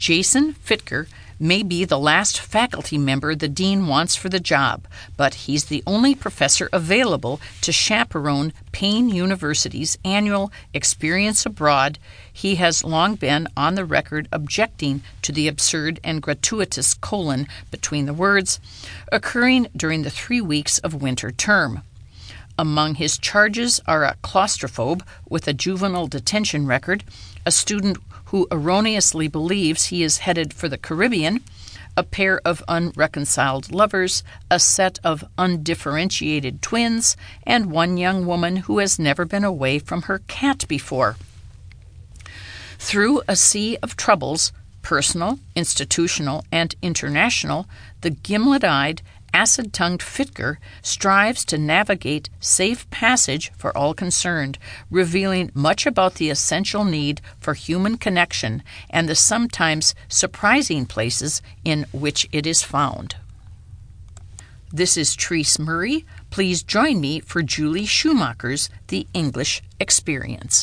Jason Fittger may be the last faculty member the dean wants for the job, but he's the only professor available to chaperone Payne University's annual Experience Abroad. He has long been on the record objecting to the absurd and gratuitous colon between the words occurring during the 3 weeks of winter term. Among his charges are a claustrophobe with a juvenile detention record, a student who erroneously believes he is headed for the Caribbean, a pair of unreconciled lovers, a set of undifferentiated twins, and one young woman who has never been away from her cat before. Through a sea of troubles, personal, institutional, and international, the gimlet-eyed, acid-tongued Fittger strives to navigate safe passage for all concerned, revealing much about the essential need for human connection and the sometimes surprising places in which it is found. This is Therese Murray. Please join me for Julie Schumacher's The English Experience.